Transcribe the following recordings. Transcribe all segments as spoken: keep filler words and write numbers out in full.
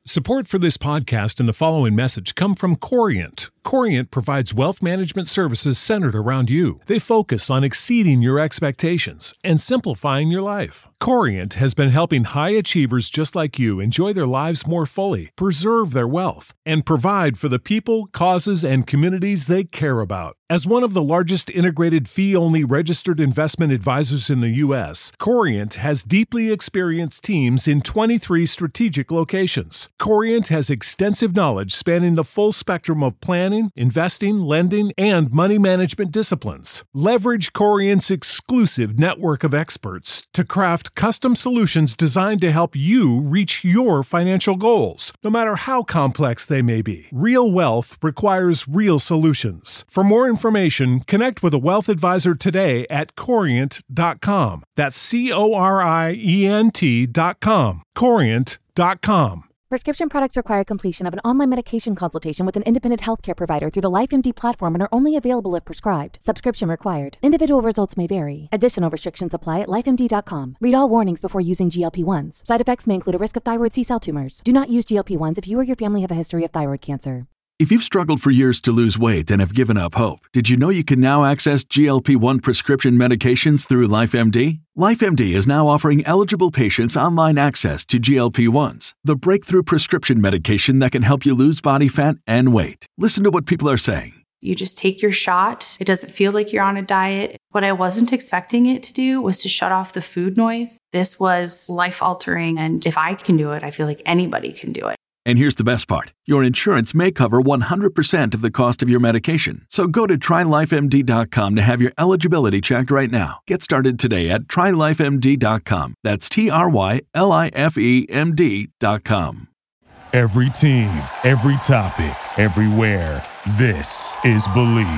Support for this podcast and the following message come from Corient. Corient provides wealth management services centered around you. They focus on exceeding your expectations and simplifying your life. Corient has been helping high achievers just like you enjoy their lives more fully, preserve their wealth, and provide for the people, causes, and communities they care about. As one of the largest integrated fee-only registered investment advisors in the U S, Corient has deeply experienced teams in twenty-three strategic locations. Corient has extensive knowledge spanning the full spectrum of planning, investing, lending, and money management disciplines. Leverage Corient's exclusive network of experts to craft custom solutions designed to help you reach your financial goals, no matter how complex they may be. Real wealth requires real solutions. For more information, connect with a wealth advisor today at corient dot com. That's C O R I E N T dot com. corient dot com. Prescription products require completion of an online medication consultation with an independent healthcare provider through the LifeMD platform and are only available if prescribed. Subscription required. Individual results may vary. Additional restrictions apply at life M D dot com. Read all warnings before using G L P ones. Side effects may include a risk of thyroid C-cell tumors. Do not use G L P ones if you or your family have a history of thyroid cancer. If you've struggled for years to lose weight and have given up hope, did you know you can now access G L P one prescription medications through LifeMD? LifeMD is now offering eligible patients online access to G L P ones, the breakthrough prescription medication that can help you lose body fat and weight. Listen to what people are saying. You just take your shot. It doesn't feel like you're on a diet. What I wasn't expecting it to do was to shut off the food noise. This was life-altering, and if I can do it, I feel like anybody can do it. And here's the best part. Your insurance may cover one hundred percent of the cost of your medication. So go to try life M D dot com to have your eligibility checked right now. Get started today at try life M D dot com. That's T R Y L I F E M D dot com. Every team, every topic, everywhere. This is Believe.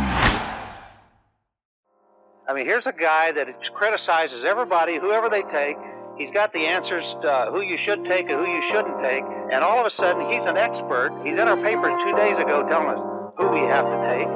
I mean, here's a guy that criticizes everybody, whoever they take. He's got the answers to uh, who you should take and who you shouldn't take. And all of a sudden, he's an expert. He's in our paper two days ago telling us who we have to take.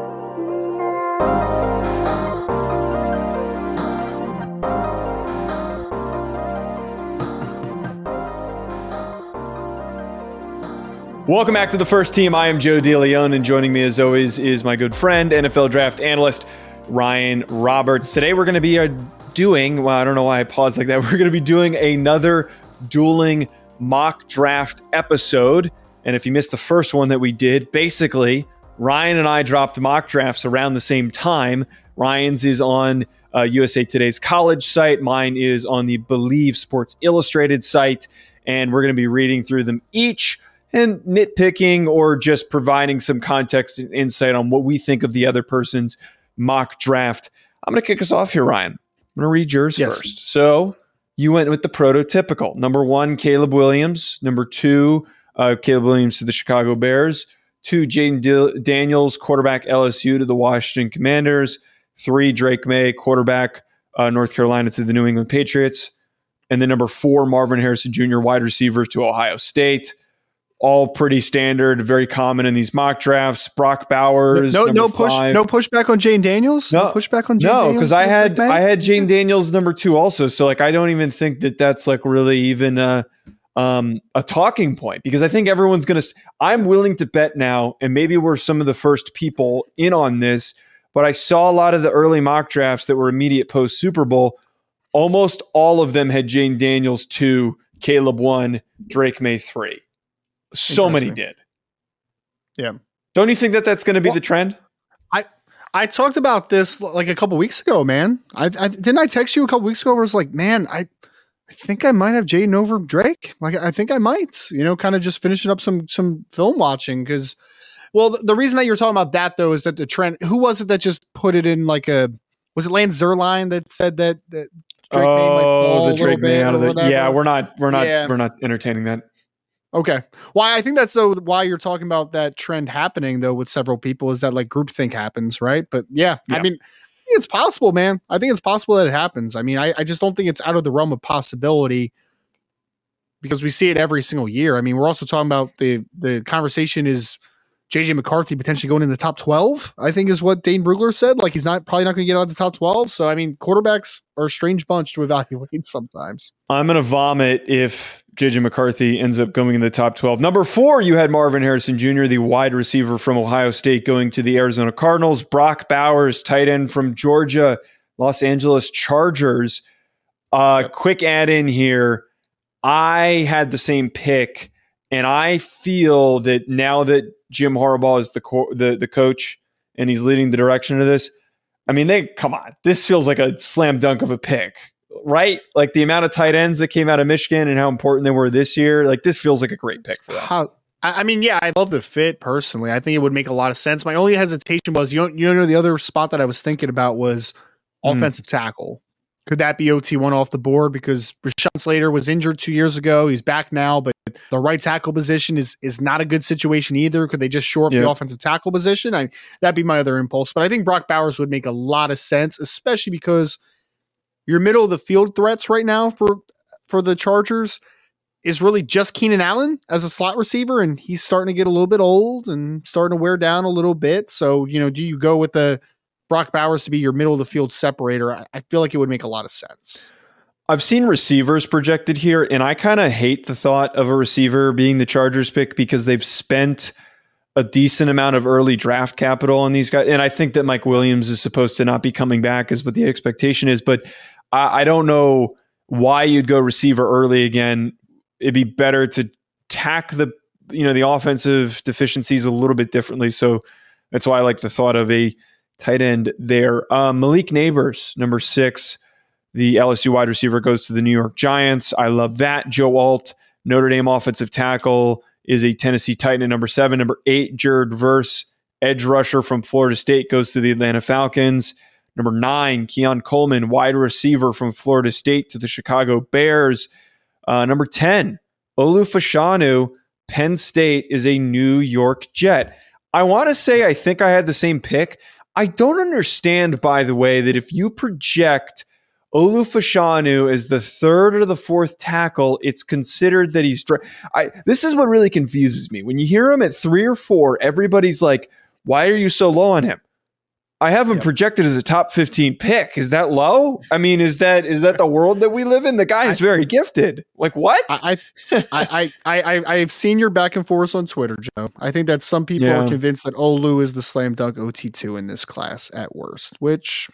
Welcome back to the First Team. I am Joe DeLeon, and joining me as always is my good friend, N F L draft analyst, Ryan Roberts. Today we're going to be uh, doing, well, I don't know why I paused like that. We're going to be doing another dueling mock draft episode. And if you missed the first one that we did, basically, Ryan and I dropped mock drafts around the same time. Ryan's is on uh, U S A Today's college site. Mine is on the Believe Sports Illustrated site. And we're going to be reading through them each and nitpicking or just providing some context and insight on what we think of the other person's mock draft. I'm going to kick us off here, Ryan. I'm going to read yours yes. first. So you went with the prototypical. Number one, Caleb Williams. Number two, uh, Caleb Williams to the Chicago Bears. Two, Jaden D- Daniels, quarterback L S U to the Washington Commanders. Three, Drake May, quarterback uh, North Carolina to the New England Patriots. And then number four, Marvin Harrison Junior, wide receiver to Ohio State. All pretty standard, very common in these mock drafts. Brock Bowers, no, no push, five. no pushback on Jane Daniels. No, no pushback on Jane no, Daniels. because I had I had Jane Daniels number two also. So like I don't even think that that's like really even a, um, a talking point, because I think everyone's gonna. I'm willing to bet now, and maybe we're some of the first people in on this. But I saw a lot of the early mock drafts that were immediate post Super Bowl. Almost all of them had Jane Daniels two, Caleb one, Drake May three. So many did. Yeah. Don't you think that that's going to be well, the trend? I I talked about this like a couple weeks ago, man. I, I didn't I text you a couple weeks ago where I was like, man, I I think I might have Jaden over Drake. Like I think I might, you know, kind of just finishing up some some film watching because, well, the, the reason that you're talking about that though is that the trend. Who was it that just put it in like a? Was it Lance Zierlein that said that that Drake oh, May might fall the Drake May out of the yeah. We're not we're not yeah. we're not entertaining that. Okay. Why I think that's though why you're talking about that trend happening though with several people is that like groupthink happens, right? But yeah, yeah. I mean, it's possible, man. I think it's possible that it happens. I mean, I, I just don't think it's out of the realm of possibility because we see it every single year. I mean, we're also talking about the the conversation is J J McCarthy potentially going in the top twelve, I think is what Dane Brugler said. Like he's not probably not going to get out of the top twelve. So, I mean, quarterbacks are a strange bunch to evaluate sometimes. I'm going to vomit if J J McCarthy ends up going in the top twelve. Number four, you had Marvin Harrison Junior, the wide receiver from Ohio State, going to the Arizona Cardinals. Brock Bowers, tight end from Georgia, Los Angeles Chargers. Uh, yep. Quick add in here. I had the same pick, and I feel that now that Jim Harbaugh is the co- the the coach and he's leading the direction of this, I mean, they come on. This feels like a slam dunk of a pick, right? Like the amount of tight ends that came out of Michigan and how important they were this year. Like this feels like a great pick for them. How, I mean, yeah, I love the fit personally. I think it would make a lot of sense. My only hesitation was, you know, you know, the other spot that I was thinking about was mm. offensive tackle. Could that be O T one off the board? Because Rashawn Slater was injured two years ago. He's back now, but the right tackle position is is not a good situation either. Could they just shore up yeah. the offensive tackle position? I, that'd be my other impulse. But I think Brock Bowers would make a lot of sense, especially because your middle of the field threats right now for, for the Chargers is really just Keenan Allen as a slot receiver, and he's starting to get a little bit old and starting to wear down a little bit. So, you know, do you go with the Brock Bowers to be your middle of the field separator? I, I feel like it would make a lot of sense. I've seen receivers projected here, and I kind of hate the thought of a receiver being the Chargers pick because they've spent a decent amount of early draft capital on these guys. And I think that Mike Williams is supposed to not be coming back is what the expectation is, but I, I don't know why you'd go receiver early again. It'd be better to tack the, you know, the offensive deficiencies a little bit differently. So that's why I like the thought of a tight end there. Um, Malik Neighbors, number six, the L S U wide receiver, goes to the New York Giants. I love that. Joe Alt, Notre Dame offensive tackle, is a Tennessee Titan at number seven. Number eight, Jared Verse, edge rusher from Florida State, goes to the Atlanta Falcons. Number nine, Keon Coleman, wide receiver from Florida State, to the Chicago Bears. Uh, number ten, Olu Fashanu, Penn State, is a New York Jet. I want to say I think I had the same pick. I don't understand, by the way, that if you project Olu Fashanu as the third or the fourth tackle, it's considered that he's... I, this is what really confuses me. When you hear him at three or four, everybody's like, why are you so low on him? I have him yep. projected as a top fifteen pick. Is that low? I mean, is that is that the world that we live in? The guy is I, very gifted. Like what? I I, I I I I've seen your back and forth on Twitter, Joe. I think that some people yeah. are convinced that Olu is the slam dunk O T two in this class at worst. Which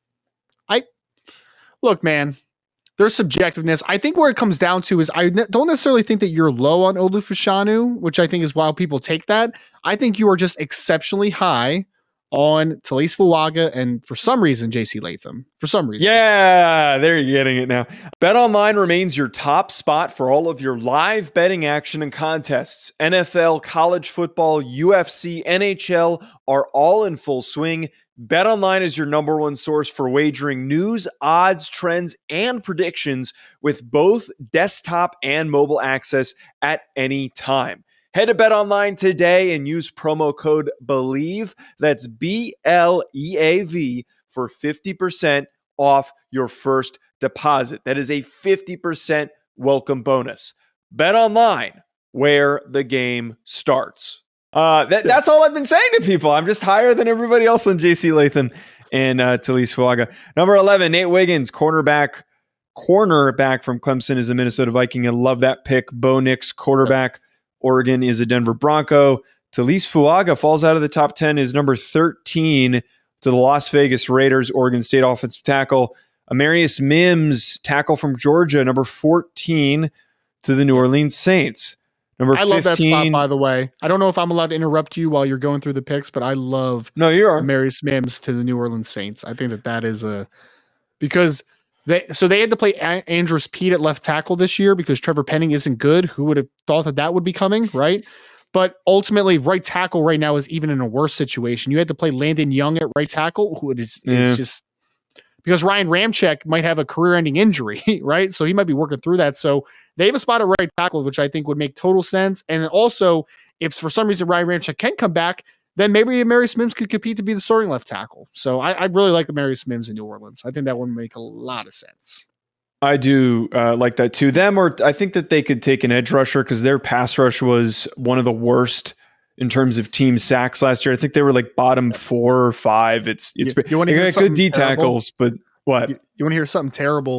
I look, man. There's subjectiveness. I think where it comes down to is I ne- don't necessarily think that you're low on Olu Fashanu, which I think is why people take that. I think you are just exceptionally high on Talise Fuaga and for some reason J C Latham. For some reason. Yeah, there you're getting it now. BetOnline remains your top spot for all of your live betting action and contests. N F L, college football, U F C, N H L are all in full swing. BetOnline is your number one source for wagering news, odds, trends, and predictions with both desktop and mobile access at any time. Head to BetOnline today and use promo code BELIEVE, that's B L E A V, for fifty percent off your first deposit. That is a fifty percent welcome bonus. BetOnline, where the game starts. Uh, that, that's all I've been saying to people. I'm just higher than everybody else on J C Latham and uh, Talise Fuaga. Number eleven, Nate Wiggins, cornerback, cornerback from Clemson, is a Minnesota Viking. I love that pick. Bo Nix, quarterback. Oregon is a Denver Bronco. Talise Fuaga falls out of the top ten, is number thirteen to the Las Vegas Raiders, Oregon State offensive tackle. Amarius Mims, tackle from Georgia, number fourteen to the New Orleans Saints. Number I love fifteen, that spot, by the way. I don't know if I'm allowed to interrupt you while you're going through the picks, but I love no, you are. Amarius Mims to the New Orleans Saints. I think that that is a because they so they had to play a- Andrus Peat at left tackle this year because Trevor Penning isn't good. Who would have thought that that would be coming, right? But ultimately, right tackle right now is even in a worse situation. You had to play Landon Young at right tackle, who is, yeah. is just because Ryan Ramczyk might have a career-ending injury, right? So he might be working through that. So they have a spot at right tackle, which I think would make total sense. And also, if for some reason Ryan Ramczyk can come back, then maybe Amarius Mims could compete to be the starting left tackle. So I, I really like Amarius Mims in New Orleans. I think that would make a lot of sense. I do uh, like that too. Them, or I think that they could take an edge rusher because their pass rush was one of the worst in terms of team sacks last year. I think they were like bottom four or five. It's it's you, you want to hear good D terrible? tackles, but what you, you want to hear something terrible?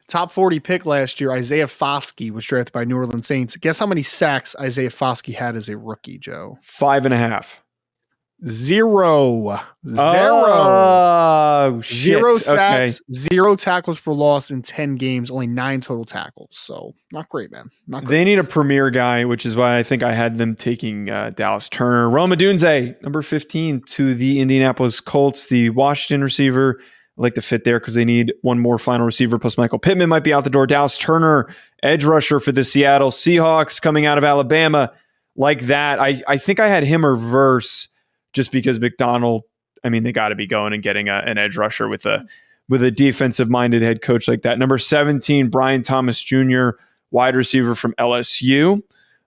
top forty pick last year, Isaiah Foskey was drafted by New Orleans Saints. Guess how many sacks Isaiah Foskey had as a rookie, Joe? Five and a half. Zero. Zero. Oh, shit. Zero sacks, Okay. zero tackles for loss in ten games, only nine total tackles. So not great, man. Not great. They need a premier guy, which is why I think I had them taking uh, Dallas Turner. Rome Odunze, number fifteen to the Indianapolis Colts, the Washington receiver. I like the fit there because they need one more final receiver, plus Michael Pittman might be out the door. Dallas Turner, edge rusher for the Seattle Seahawks, coming out of Alabama. Like that. I, I think I had him reverse just because McDonald, I mean, they got to be going and getting a, an edge rusher with a with a defensive-minded head coach like that. Number seventeen, Brian Thomas Junior, wide receiver from L S U.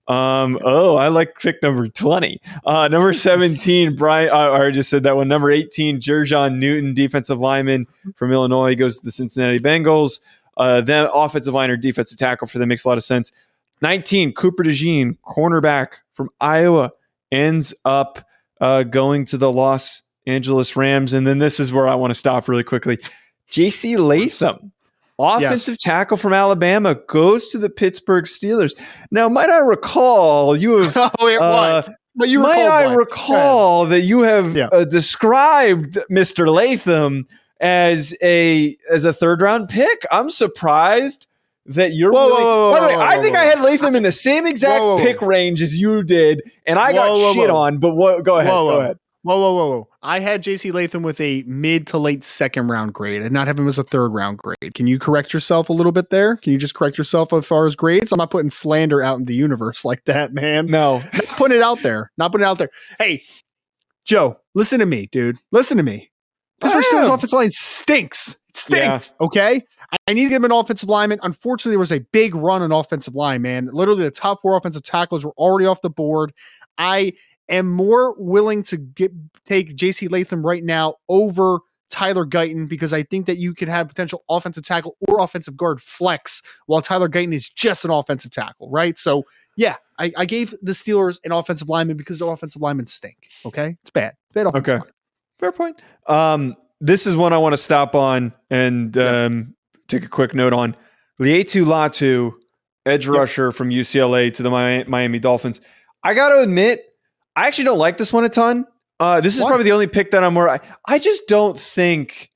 Um, oh, I like pick number twenty. Uh, number seventeen, Brian, uh, I just said that one. Number eighteen, Jerjon Newton, defensive lineman from Illinois, goes to the Cincinnati Bengals. Uh, then offensive line or defensive tackle for them makes a lot of sense. nineteen, Cooper DeJean, cornerback from Iowa, ends up uh, going to the Los Angeles Rams. And then this is where I want to stop really quickly. J C Latham, offensive yes. tackle from Alabama, goes to the Pittsburgh Steelers. Now, might I recall you have? Oh, it uh, was. But you might I what? recall that you have yeah. uh, described Mister Latham as a as a third round pick? I'm surprised that you're. Whoa, really, whoa, whoa, by the way, whoa, I whoa, think whoa. I had Latham in the same exact whoa, whoa, pick range as you did, and I got whoa, whoa, shit whoa. on. But what? Go ahead. Whoa, whoa. Go ahead. Whoa, whoa, whoa, whoa. I had J C Latham with a mid to late second round grade. I did not have him as a third round grade. Can you correct yourself a little bit there? Can you just correct yourself as far as grades? I'm not putting slander out in the universe like that, man. No. Not putting it out there. Not putting it out there. Hey, Joe, listen to me, dude. Listen to me. Pittsburgh Steelers offensive line stinks. It stinks. Yeah. Okay. I, I need to give him an offensive lineman. Unfortunately, there was a big run on offensive line, man. Literally, the top four offensive tackles were already off the board. I am more willing to get take J C Latham right now over Tyler Guyton because I think that you can have potential offensive tackle or offensive guard flex while Tyler Guyton is just an offensive tackle, right? So, yeah, I, I gave the Steelers an offensive lineman because their offensive linemen stink, okay? It's bad. Bad offensive Okay. lineman. Fair point. Um, this is one I want to stop on and um, yep. take a quick note on. Lietu Latu, edge yep. rusher from U C L A to the Miami Dolphins. I got to admit, I actually don't like this one a ton. Uh, this is what? probably the only pick that I'm more. I, I just don't think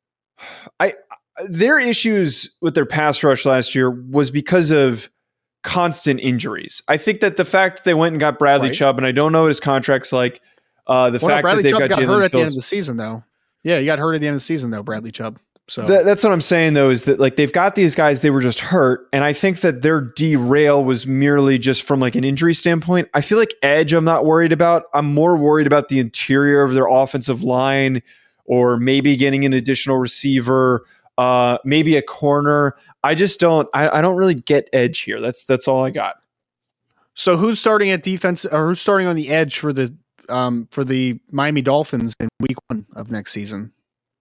I their issues with their pass rush last year was because of constant injuries. I think that the fact that they went and got Bradley right. Chubb, and I don't know what his contract's like. Uh, the well, fact no, that they've Chubb got, got Jalen hurt at Phillips. the end of the season, though. Yeah, he got hurt at the end of the season, though. Bradley Chubb. So That, that's what I'm saying, though, is that like they've got these guys, they were just hurt. And I think that their derail was merely just from like an injury standpoint. I feel like edge, I'm not worried about. I'm more worried about the interior of their offensive line or maybe getting an additional receiver, uh, maybe a corner. I just don't, I, I don't really get edge here. That's, that's all I got. So who's starting at defense or who's starting on the edge for the, um, for the Miami Dolphins in week one of next season?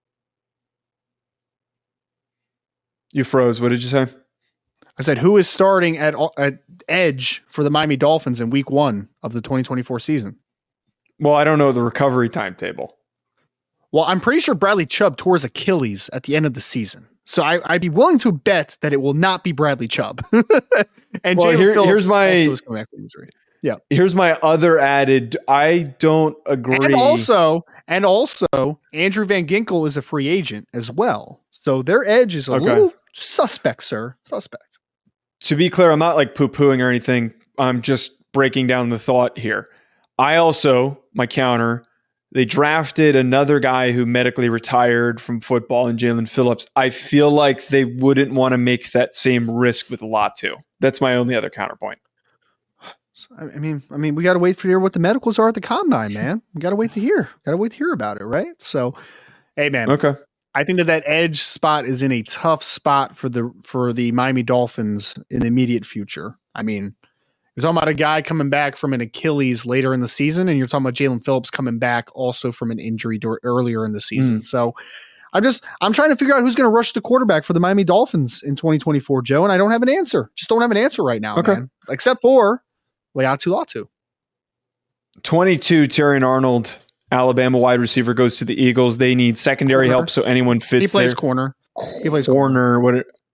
You froze. What did you say? I said, who is starting at at edge for the Miami Dolphins in week one of the twenty twenty-four season? Well, I don't know the recovery timetable. Well, I'm pretty sure Bradley Chubb tore his Achilles at the end of the season. So I, I'd be willing to bet that it will not be Bradley Chubb. and well, Jalen here, Phillips here's my, also is coming back from injury. Yeah. Here's my other added. I don't agree. And also, and also, Andrew Van Ginkel is a free agent as well. So their edge is a okay. little suspect, sir. Suspect. To be clear, I'm not like poo-pooing or anything. I'm just breaking down the thought here. I also, my counter, they drafted another guy who medically retired from football in Jalen Phillips. I feel like they wouldn't want to make that same risk with Latu. That's my only other counterpoint. I mean, I mean, we got to wait for hear what the medicals are at the combine, man. We got to wait to hear. Got to wait to hear about it, right? So, hey, man. Okay. I think that that edge spot is in a tough spot for the for the Miami Dolphins in the immediate future. I mean, you're talking about a guy coming back from an Achilles later in the season, and you're talking about Jalen Phillips coming back also from an injury dur- earlier in the season. Mm. So, I'm just I'm trying to figure out who's going to rush the quarterback for the Miami Dolphins in twenty twenty-four, Joe, and I don't have an answer. Just don't have an answer right now, okay. man. Except for Lietu Latu. twenty-two, Terrion Arnold, Alabama wide receiver, goes to the Eagles. They need secondary corner. help, so anyone fits. He plays there. corner. He plays corner. corner. What?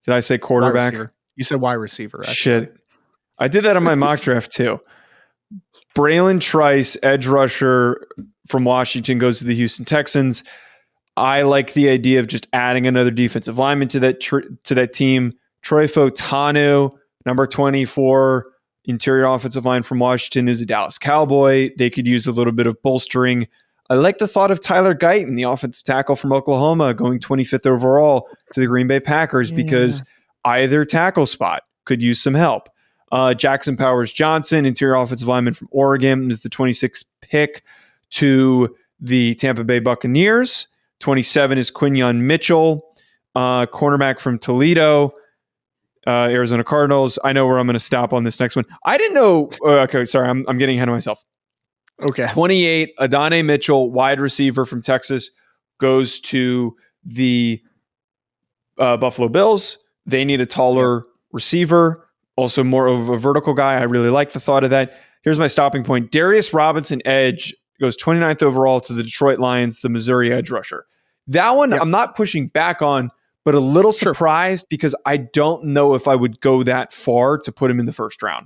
Did I say quarterback? You said wide receiver. Actually. Shit. I did that on my mock draft too. Braylon Trice, edge rusher from Washington, goes to the Houston Texans. I like the idea of just adding another defensive lineman to that tr- to that team. Troy Fautanu, number twenty-four, interior offensive line from Washington, is a Dallas Cowboy. They could use a little bit of bolstering. I like the thought of Tyler Guyton, the offensive tackle from Oklahoma, going twenty-fifth overall to the Green Bay Packers yeah. because either tackle spot could use some help. Uh, Jackson Powers Johnson, interior offensive lineman from Oregon, is the twenty-sixth pick to the Tampa Bay Buccaneers. twenty-seven is Quinyon Mitchell, uh, cornerback from Toledo, uh, Arizona Cardinals. I know where I'm going to stop on this next one. I didn't know. Uh, okay, sorry, I'm, I'm getting ahead of myself. Okay. twenty-eight, Adonai Mitchell, wide receiver from Texas, goes to the uh, Buffalo Bills. They need a taller yep. receiver, also more of a vertical guy. I really like the thought of that. Here's my stopping point. Darius Robinson, edge, goes twenty-ninth overall to the Detroit Lions, the Missouri edge rusher. That one yep. I'm not pushing back on, but a little sure. surprised because I don't know if I would go that far to put him in the first round.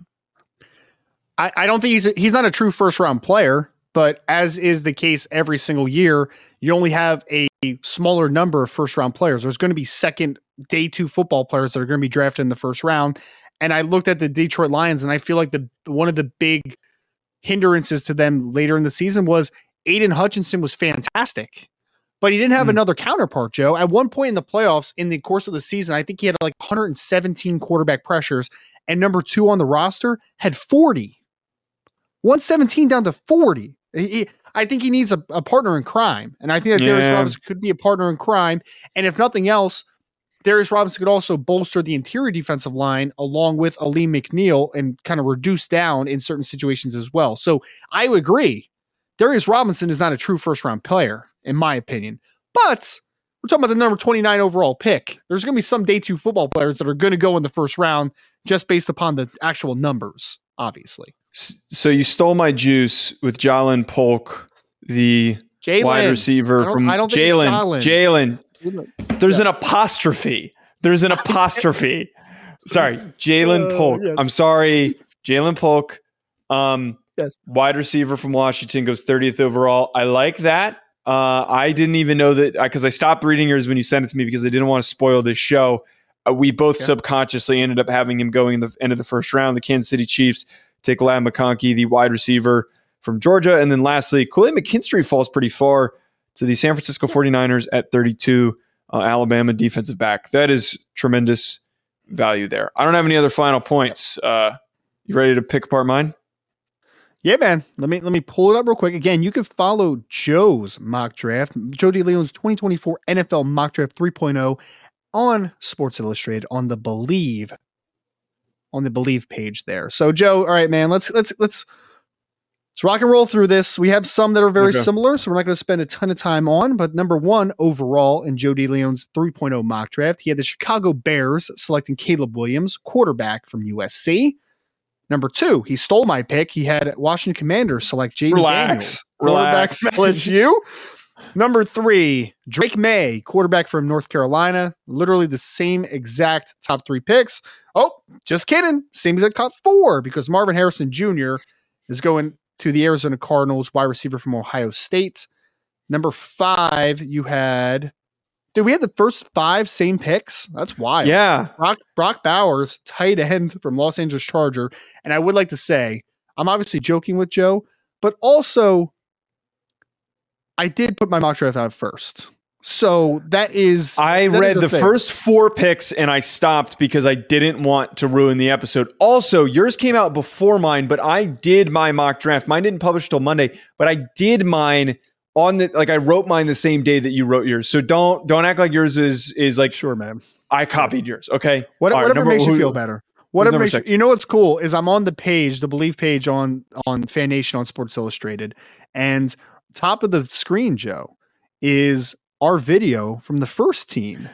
I, I don't think he's a, he's not a true first round player, but as is the case every single year, you only have a smaller number of first round players. There's going to be second day two football players that are going to be drafted in the first round. And I looked at the Detroit Lions and I feel like the one of the big hindrances to them later in the season was Aiden Hutchinson was fantastic, but he didn't have mm. another counterpart, Joe. At one point in the playoffs, in the course of the season, I think he had like one hundred seventeen quarterback pressures, and number two on the roster had forty. one seventeen down to forty. He, I think he needs a, a partner in crime. And I think that yeah. Darius Robinson could be a partner in crime. And if nothing else, Darius Robinson could also bolster the interior defensive line along with Aleem McNeil and kind of reduce down in certain situations as well. So I would agree. Darius Robinson is not a true first round player, in my opinion. But we're talking about the number twenty-nine overall pick. There's going to be some day two football players that are going to go in the first round just based upon the actual numbers, obviously. So you stole my juice with Jalen Polk, the Jaylen. wide receiver from Jalen. Jalen. There's yeah. an apostrophe. There's an apostrophe. Sorry, Jalen uh, Polk. Yes. I'm sorry, Jalen Polk. Um, yes. Wide receiver from Washington, goes thirtieth overall. I like that. Uh, I didn't even know that because I stopped reading yours when you sent it to me because I didn't want to spoil this show. Uh, we both yeah. subconsciously ended up having him going in the end of the first round. The Kansas City Chiefs take Ladd McConkey, the wide receiver from Georgia. And then lastly, Kool-Aid McKinstry falls pretty far to the San Francisco forty-niners at thirty-two, uh, Alabama defensive back. That is tremendous value there. I don't have any other final points. Uh, you ready to pick apart mine? Yeah, man. Let me let me pull it up real quick. Again, you can follow Joe's mock draft, Joe DeLeon's twenty twenty-four N F L mock draft three point oh on Sports Illustrated on the Believe on the Believe page there. So, Joe, all right, man. Let's let's let's let's rock and roll through this. We have some that are very okay. similar, so we're not going to spend a ton of time on. But number one overall in Joe DeLeon's three point oh mock draft, he had the Chicago Bears selecting Caleb Williams, quarterback from U S C. Number two, he stole my pick. He had Washington Commanders select Jaden Daniels, quarterback from L S U. Number three, Drake May, quarterback from North Carolina. Literally the same exact top three picks. Oh, just kidding. Same exact top four because Marvin Harrison Junior is going to the Arizona Cardinals, wide receiver from Ohio State. Number five, you had... Dude, we had the first five same picks. That's wild. Yeah. Brock, Brock Bowers, tight end from Los Angeles Charger. And I would like to say, I'm obviously joking with Joe, but also I did put my mock draft out first. So that is... I that read is the thing. first four picks and I stopped because I didn't want to ruin the episode. Also, yours came out before mine, but I did my mock draft. Mine didn't publish till Monday, but I did mine... On the like, I wrote mine the same day that you wrote yours, so don't don't act like yours is is like sure, man. I copied yours, okay? What, right, whatever number, makes you who, feel better. Whatever makes you, you know what's cool is I'm on the page, the Believe page on on Fan Nation on Sports Illustrated, and top of the screen, Joe, is our video from the first team.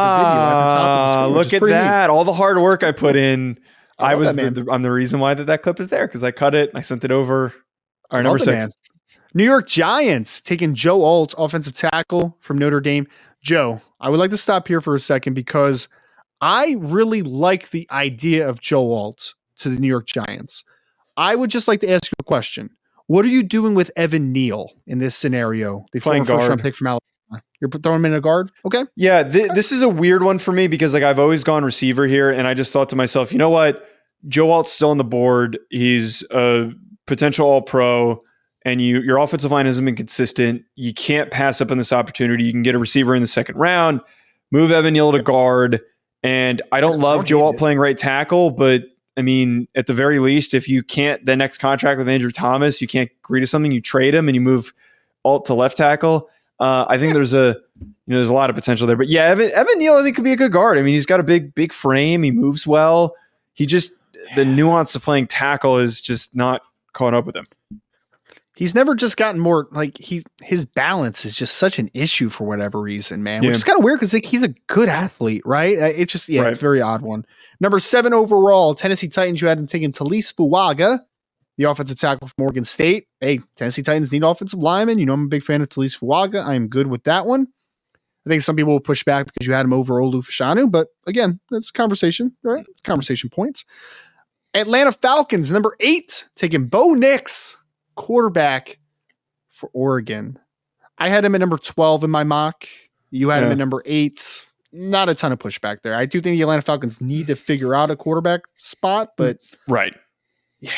Ah, at look at that! Neat. All the hard work I put in. I, I was that, the, the, I'm the reason why that that clip is there because I cut it. I sent it over. All right, number six. Man. New York Giants taking Joe Alt, offensive tackle from Notre Dame. Joe, I would like to stop here for a second because I really like the idea of Joe Alt to the New York Giants. I would just like to ask you a question. What are you doing with Evan Neal in this scenario? The Playing former first round guard. pick from Alabama. You're throwing him in a guard? Okay. Yeah, th- this is a weird one for me because like I've always gone receiver here, and I just thought to myself, you know what? Joe Alt's still on the board. He's a potential All-Pro, and you your offensive line hasn't been consistent. You can't pass up on this opportunity. You can get a receiver in the second round, move Evan Neal to guard, and I don't love Joe Alt playing right tackle, but I mean, at the very least, if you can't, the next contract with Andrew Thomas, you can't agree to something, you trade him and you move Alt to left tackle. Uh, I think there's a, you know, there's a lot of potential there. But yeah, Evan, Evan Neal, I think could be a good guard. I mean, he's got a big, big frame. He moves well. He just, the nuance of playing tackle is just not caught up with him. He's never just gotten more like he his balance is just such an issue for whatever reason, man. Yeah. Which is kind of weird because like, he's a good athlete, right? Uh, It's just yeah, Right. it's a very odd one. Number seven overall, Tennessee Titans. You had him taking Talise Fuaga, the offensive tackle from Oregon State. Hey, Tennessee Titans need offensive linemen. You know I'm a big fan of Talise Fuaga. I am good with that one. I think some people will push back because you had him over Olu Fashanu, but again, that's a conversation, right? It's conversation points. Atlanta Falcons, number eight, taking Bo Nix, quarterback for Oregon. I had him at number twelve in my mock. You had him Yeah. at number eight. Not a ton of pushback there. I do think the Atlanta Falcons need to figure out a quarterback spot, but Right. yeah.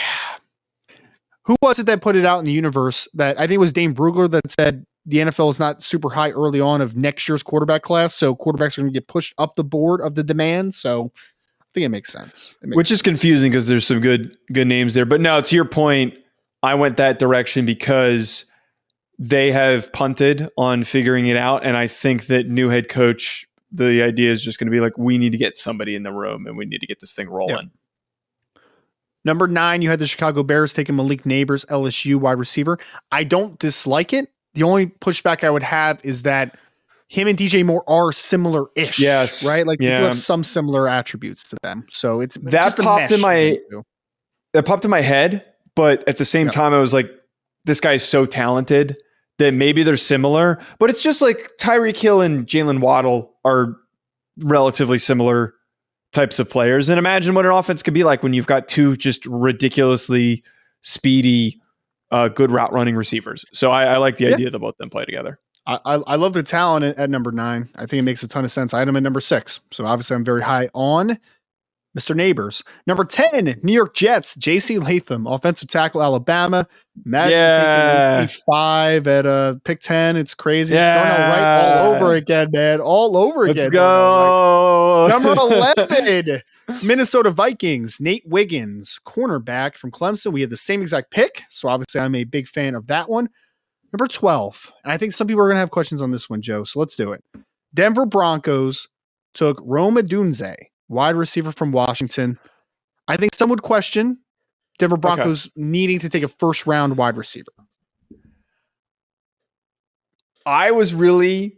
Who was it that put it out in the universe that I think it was Dane Brugler that said the N F L is not super high early on of next year's quarterback class, so quarterbacks are going to get pushed up the board of the demand. So I think it makes sense. It makes Which is confusing because there's some good good names there. But no, to your point, I went that direction because they have punted on figuring it out. And I think that new head coach, the idea is just going to be like, we need to get somebody in the room and we need to get this thing rolling. Number nine, you had the Chicago Bears taking Malik Neighbors, L S U wide receiver. I don't dislike it. The only pushback I would have is that him and D J Moore are similar-ish. Yes. Right? Like, Yeah. they do have some similar attributes to them. So it's That just a popped mesh in my- of the two. That popped in my head, but at the same Yeah. time, I was like, this guy's so talented that maybe they're similar. But it's just like Tyreek Hill and Jalen Waddle are relatively similar types of players. And imagine what an offense could be like when you've got two just ridiculously speedy, uh, good route running receivers. So I, I like the Yeah. idea that both of them play together. I, I I love the talent at, at number nine. I think it makes a ton of sense. I had him at number six. So obviously I'm very high on Mister Neighbors. Number ten, New York Jets, J C Latham, offensive tackle, Alabama. Imagine Yeah. taking five at uh, pick ten. It's crazy. Yeah. It's Darnell Wright all over again, man. All over Let's again. go. Number eleven, Minnesota Vikings, Nate Wiggins, cornerback from Clemson. We had the same exact pick. So obviously I'm a big fan of that one. Number twelve, and I think some people are going to have questions on this one, Joe. So let's do it. Denver Broncos took Rome Odunze, wide receiver from Washington. I think some would question Denver Broncos needing to take a first round wide receiver. I was really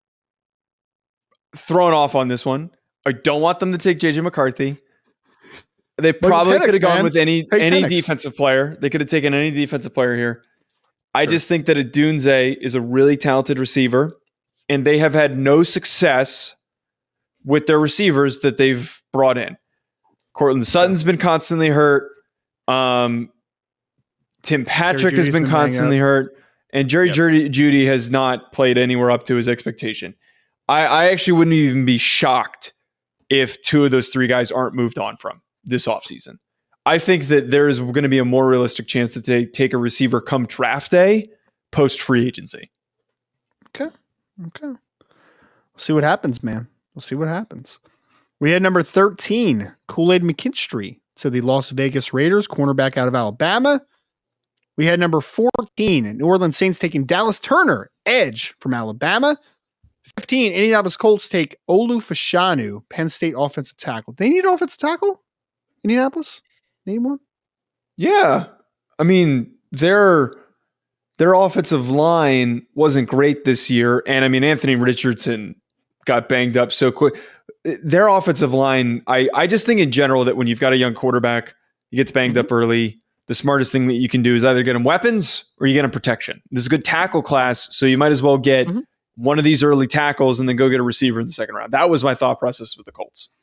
thrown off on this one. I don't want them to take J J McCarthy. They probably Penix, could have gone man. with any Take any Penix. defensive player. They could have taken any defensive player here. I just think that Odunze is a really talented receiver, and they have had no success with their receivers that they've brought in. Cortland Sutton's been constantly hurt. Um, Tim Patrick has Judy's been been banged constantly up. hurt. And Jerry Yep. Judy, Judy has not played anywhere up to his expectation. I, I actually wouldn't even be shocked if two of those three guys aren't moved on from this offseason. I think that there is going to be a more realistic chance that they take a receiver come draft day, post free agency. Okay. Okay. We'll see what happens, man. We'll see what happens. We had number thirteen, Kool-Aid McKinstry to the Las Vegas Raiders, cornerback out of Alabama. We had number fourteen, New Orleans Saints taking Dallas Turner, edge from Alabama. fifteen, Indianapolis Colts take Olu Fashanu, Penn State offensive tackle. They need an offensive tackle? Indianapolis? Need one? Yeah. I mean, their their offensive line wasn't great this year. And I mean, Anthony Richardson got banged up so quick. Their offensive line, I, I just think in general that when you've got a young quarterback, he gets banged Mm-hmm. up early. The smartest thing that you can do is either get him weapons or you get him protection. This is a good tackle class, so you might as well get Mhm. one of these early tackles and then go get a receiver in the second round. That was my thought process with the Colts.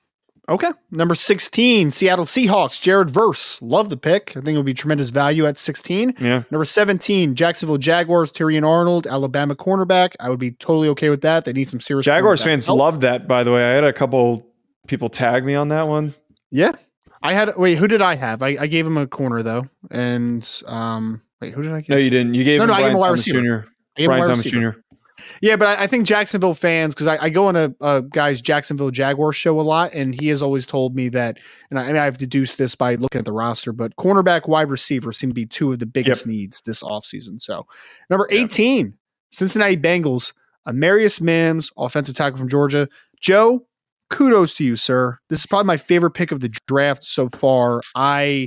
Okay. Number sixteen, Seattle Seahawks, Jared Verse. Love the pick. I think it'll be tremendous value at sixteen. Yeah. Number seventeen, Jacksonville Jaguars, Tyrion Arnold, Alabama cornerback. I would be totally okay with that. They need some serious Jaguars fans help. love that, by the way. I had a couple people tag me on that one. Yeah. I had, wait, who did I have? I, I gave him a corner though. And, um, wait, who did I give? No, you didn't. You gave no, him no, Brian I gave him a wide Thomas receiver. Junior I gave him a Brian wide Thomas receiver. Junior Yeah, but I, I think Jacksonville fans, because I, I go on a, a guy's Jacksonville Jaguars show a lot, and he has always told me that, and, I, and I've deduced this by looking at the roster, but cornerback, wide receiver seem to be two of the biggest Yep. needs this offseason. So, number Yep. eighteen, Cincinnati Bengals, Amarius Mims, offensive tackle from Georgia. Joe, kudos to you, sir. This is probably my favorite pick of the draft so far. I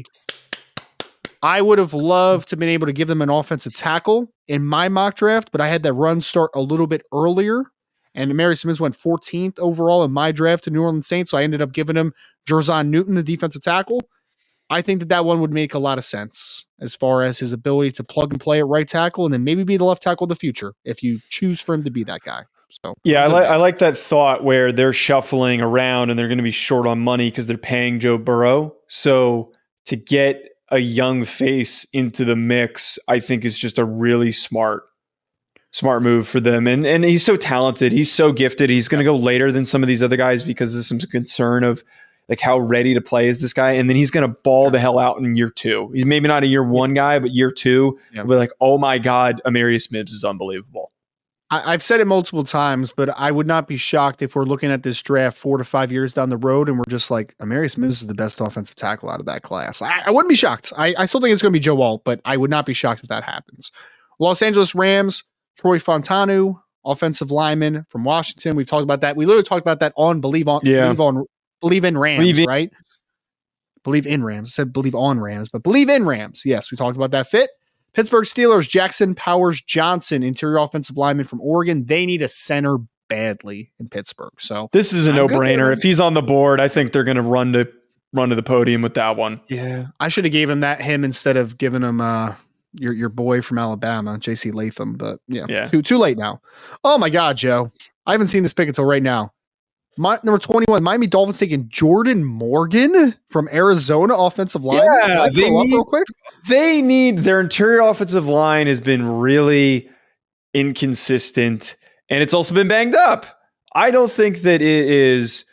I would have loved to have been able to give them an offensive tackle in my mock draft, but I had that run start a little bit earlier. And Amarius Mims went fourteenth overall in my draft to New Orleans Saints, so I ended up giving him Jerzon Newton, the defensive tackle. I think that that one would make a lot of sense as far as his ability to plug and play at right tackle and then maybe be the left tackle of the future if you choose for him to be that guy. So Yeah, I I'm good like with I like that thought where they're shuffling around and they're going to be short on money because they're paying Joe Burrow. So to get a young face into the mix, I think is just a really smart, smart move for them. And and he's so talented. He's so gifted. He's going to go later than some of these other guys because there's some concern of like how ready to play is this guy. And then he's going to ball the hell out in year two. He's maybe not a year one guy, but year two, Yeah. we'll be like, oh my God, Amarius Mims is unbelievable. I, I've said it multiple times, but I would not be shocked if we're looking at this draft four to five years down the road and we're just like, Amarius Mims is the best offensive tackle out of that class. I, I wouldn't be shocked. I, I still think it's going to be Joe Alt, but I would not be shocked if that happens. Los Angeles Rams, Troy Fontanu, offensive lineman from Washington. We've talked about that. We literally talked about that on Believe on Yeah. Believe on Believe in Rams, Believe in- right? Believe in Rams. I said believe on Rams, but believe in Rams. Yes, we talked about that fit. Pittsburgh Steelers, Jackson Powers Johnson, interior offensive lineman from Oregon. They need a center badly in Pittsburgh. So This is a I'm good no-brainer. there. If he's on the board, I think they're going to run to run to the podium with that one. yeah, I should have gave him that him instead of giving him uh your your boy from Alabama, J C Latham. But yeah, Yeah. too too late now. Oh my God, Joe, I haven't seen this pick until right now. My, number twenty-one, Miami Dolphins taking Jordan Morgan from Arizona, offensive line. Yeah, Can I they throw up need- real quick. They need their interior offensive line has been really inconsistent, and it's also been banged up. I don't think that it is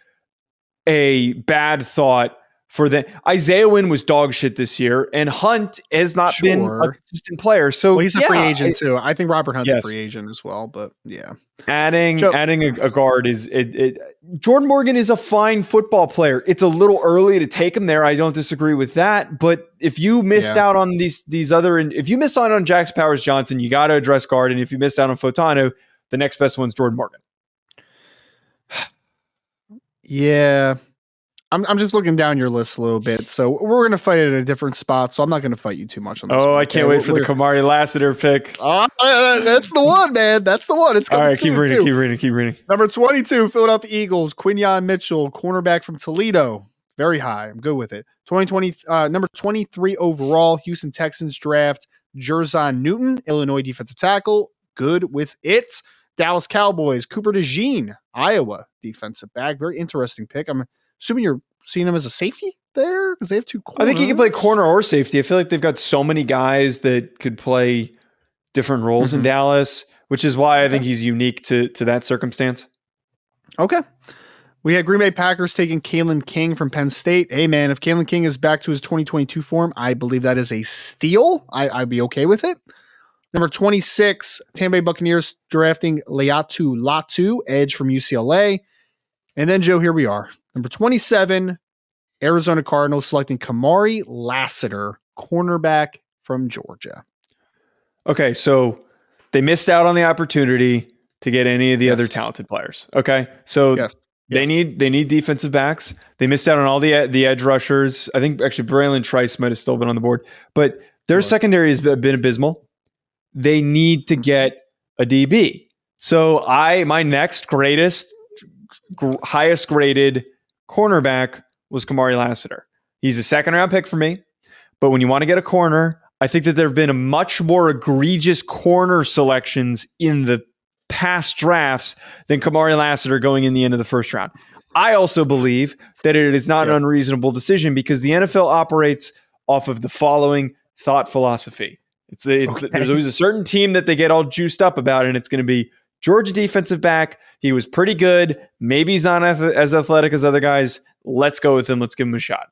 a bad thought for them. Isaiah Wynn was dog shit this year, and Hunt has not been a Sure. consistent player. So Well, he's a yeah, free agent it- too. I think Robert Hunt's Yes. a free agent as well. But yeah, Adding Joe- adding a, a guard is it, it. Jordan Morgan is a fine football player. It's a little early to take him there. I don't disagree with that. But if you missed Yeah. out on these these other, if you missed out on Jax Powers Johnson, you got to address guard. And if you missed out on Fotano, the next best one's Jordan Morgan. yeah. I'm I'm just looking down your list a little bit. So we're gonna fight it at a different spot. So I'm not gonna fight you too much on this. Oh, one, I can't okay? wait for the We're- Kamari Lassiter pick. Uh, that's the one, man. That's the one. It's All coming right, keep soon, reading, too. keep reading, keep reading. Number twenty-two, Philadelphia Eagles, Quinyon Mitchell, cornerback from Toledo. Very high. I'm good with it. twenty twenty, uh, number twenty-three overall, Houston Texans draft, Jerzon Newton, Illinois defensive tackle. Good with it. Dallas Cowboys, Cooper DeJean, Iowa defensive back. Very interesting pick. I'm assuming you're seeing him as a safety there because they have two corners. I think he can play corner or safety. I feel like they've got so many guys that could play different roles in Mhm. Dallas, which is why I Okay. think he's unique to to that circumstance. Okay. We had Green Bay Packers taking Kalen King from Penn State. Hey, man, if Kalen King is back to his twenty twenty-two form, I believe that is a steal. I, I'd be okay with it. Number twenty-six, Tampa Bay Buccaneers drafting Leatu Latu, edge from U C L A. And then, Joe, here we are. Number twenty-seven, Arizona Cardinals selecting Kamari Lassiter, cornerback from Georgia. Okay, so they missed out on the opportunity to get any of the Yes. other talented players. Okay, so Yes. they Yes. need they need defensive backs. They missed out on all the the edge rushers. I think actually Braylon Trice might have still been on the board, but their Sure. secondary has been been abysmal. They need to get a D B. So I my next greatest gr- highest graded cornerback was Kamari Lassiter. He's a second round pick for me, but when you want to get a corner, I think that there have been a much more egregious corner selections in the past drafts than Kamari Lassiter going in the end of the first round. I also believe that it is not yeah. an unreasonable decision because the N F L operates off of the following thought philosophy. It's, it's okay. There's always a certain team that they get all juiced up about, and it's going to be Georgia defensive back. He was pretty good. Maybe he's not as athletic as other guys. Let's go with him. Let's give him a shot.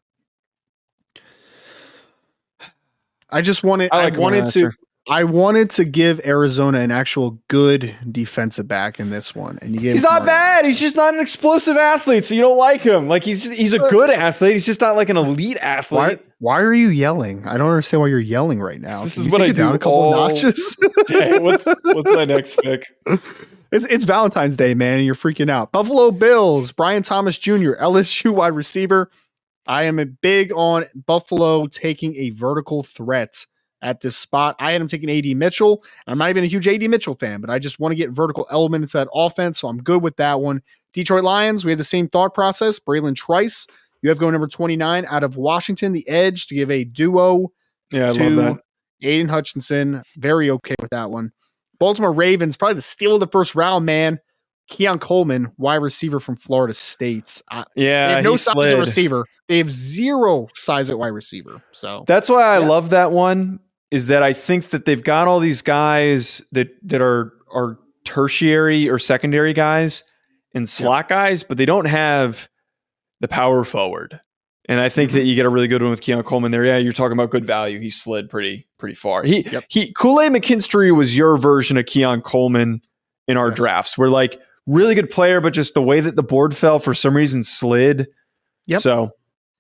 I just wanted, I, like I wanted to, I wanted to give Arizona an actual good defensive back in this one, and you gave. He's not bad. He's just not an explosive athlete, so you don't like him. Like he's he's a good athlete. He's just not like an elite athlete. Why, why are you yelling? I don't understand why you're yelling right now. This Can is what I do. Down a couple all notches. Okay, what's what's my next pick? It's it's Valentine's Day, man, and you're freaking out. Buffalo Bills, Brian Thomas Junior, L S U wide receiver. I am a big on Buffalo taking a vertical threat at this spot. I had him taking A D Mitchell. I'm not even a huge A D Mitchell fan, but I just want to get vertical element into that offense, so I'm good with that one. Detroit Lions, we have the same thought process. Braylon Trice, you have going number twenty-nine out of Washington, the edge to give a duo yeah, I to love that. Aiden Hutchinson. Very okay with that one. Baltimore Ravens, probably the steal of the first round, man. Keon Coleman, wide receiver from Florida State. Uh, yeah, they have no size slid. at receiver. They have zero size at wide receiver. So that's why I yeah. love that one. Is that I think that they've got all these guys that that are are tertiary or secondary guys and slot yeah. guys, but they don't have the power forward. And I think mm-hmm. that you get a really good one with Keon Coleman there. Yeah, you're talking about good value. He slid pretty pretty far. He yep. he Kool-Aid McKinstry was your version of Keon Coleman in our yes. drafts. We're like really good player, but just the way that the board fell for some reason slid. Yep. So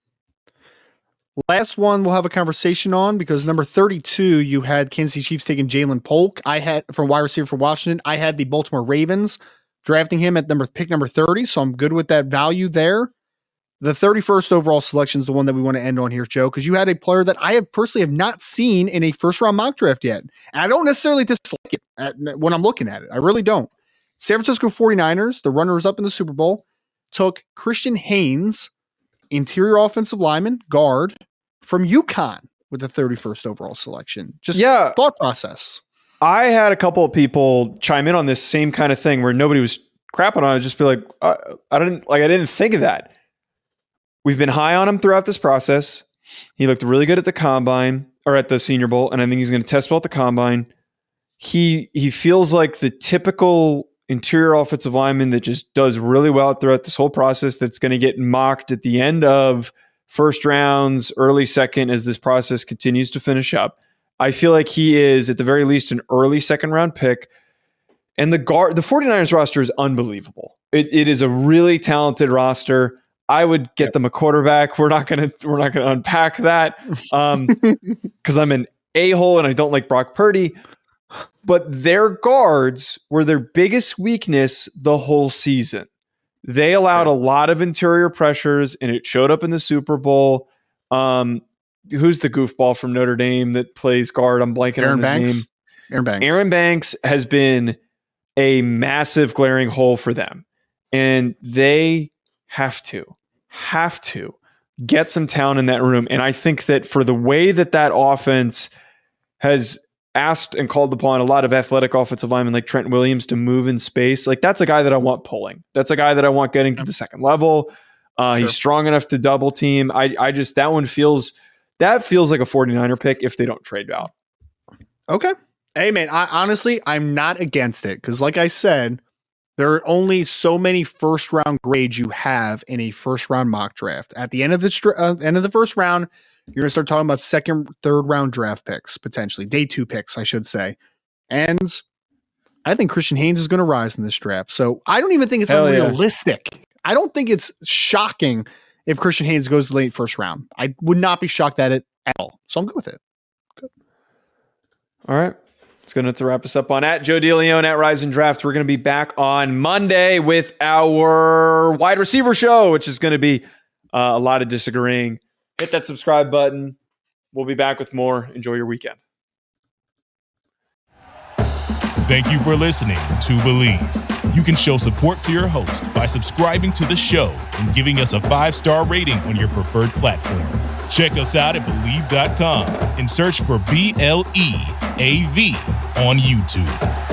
last one we'll have a conversation on because number thirty-two, you had Kansas City Chiefs taking Jalen Polk. I had from wide receiver for Washington. I had the Baltimore Ravens drafting him at number pick number thirty. So I'm good with that value there. The thirty-first overall selection is the one that we want to end on here, Joe, because you had a player that I have personally have not seen in a first round mock draft yet. And I don't necessarily dislike it at, when I'm looking at it. I really don't. San Francisco forty-niners, the runners up in the Super Bowl, took Christian Haynes, interior offensive lineman, guard, from UConn with the thirty-first overall selection. Just yeah. thought process. I had a couple of people chime in on this same kind of thing where nobody was crapping on it. Just be like, uh, I didn't like, I didn't think of that. We've been high on him throughout this process. He looked really good at the combine or at the Senior Bowl, and I think he's going to test well at the combine. He he feels like the typical interior offensive lineman that just does really well throughout this whole process that's going to get mocked at the end of first rounds, early second as this process continues to finish up. I feel like he is at the very least an early second round pick. And the guard, the forty-niners roster is unbelievable. It, it is a really talented roster. I would get yep. them a quarterback. We're not going to, we're not going to unpack that um, because I'm an a-hole and I don't like Brock Purdy. But their guards were their biggest weakness the whole season. They allowed okay. a lot of interior pressures, and it showed up in the Super Bowl. Um, who's the goofball from Notre Dame that plays guard? I'm blanking Aaron on his Banks? name. Aaron Banks. Aaron Banks has been a massive glaring hole for them. And they have to, have to get some talent in that room. And I think that for the way that that offense has asked and called upon a lot of athletic offensive linemen like Trent Williams to move in space, like that's a guy that I want pulling. That's a guy that I want getting to the second level. Uh, sure. He's strong enough to double team. I, I just, that one feels, that feels like a forty-niner pick if they don't trade out. Okay. Hey man, I honestly, I'm not against it. Cause like I said, there are only so many first round grades you have in a first round mock draft. At the end of the str- uh, end of the first round, you're going to start talking about second, third round draft picks, potentially day two picks, I should say. And I think Christian Haynes is going to rise in this draft. So I don't even think it's Hell unrealistic. Yeah. I don't think it's shocking if Christian Haynes goes late first round. I would not be shocked at it at all. So I'm good with it. Good. All right. It's going to have to wrap us up on at Joe DeLeon at Rise and Draft. We're going to be back on Monday with our wide receiver show, which is going to be uh, a lot of disagreeing. Hit that subscribe button. We'll be back with more. Enjoy your weekend. Thank you for listening to Believe. You can show support to your host by subscribing to the show and giving us a five-star rating on your preferred platform. Check us out at Believe dot com and search for B L E A V on YouTube.